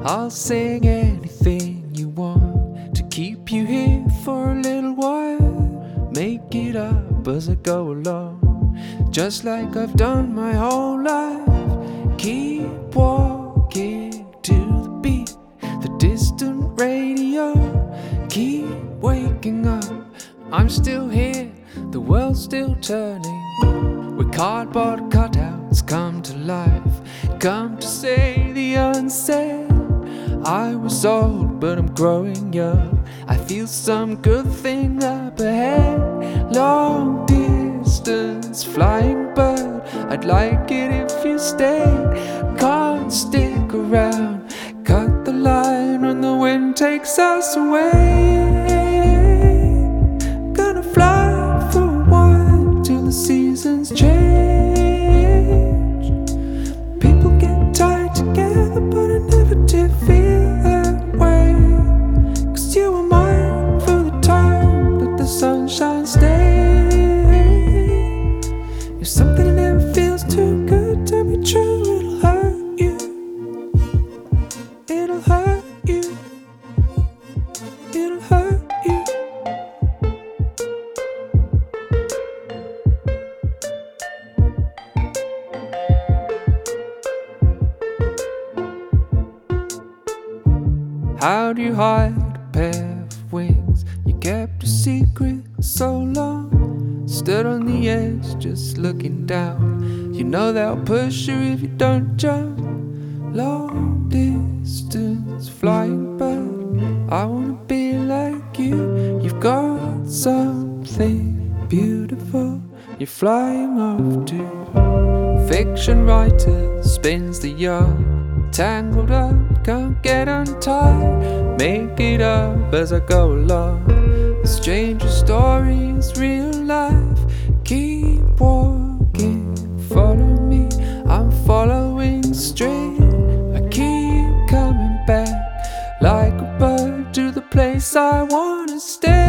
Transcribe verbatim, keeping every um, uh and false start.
I'll sing anything you want to keep you here for a little while. Make it up as I go along, just like I've done my whole life. Keep walking to the beat, the distant radio. Keep waking up, I'm still here, the world's still turning. Where cardboard cutouts come to life, come to say the unsaid. I was old, but I'm growing young. I feel some good thing up ahead. Long distance flying bird, I'd like it if you stayed. Can't stick around, cut the line when the wind takes us away. Gonna fly for a while till the seasons change. People get tied together, but I never did feel that way. Cause you were mine for the time that the sunshine stays. If something never feels too good to be true, it'll hurt you. It'll hurt you. It'll hurt you. How do you hide a pair of wings? You kept a secret so long. Stood on the edge just looking down. You know they'll push you if you don't jump. Long distance flying bird, I wanna be like you. You've got something beautiful you're flying off to. Fiction writer spins the yarn, tangled up, can't get untied. Make it up as I go along, the stranger story is real life. Keep walking, follow me, I'm following straight. I keep coming back like a bird to the place I wanna stay.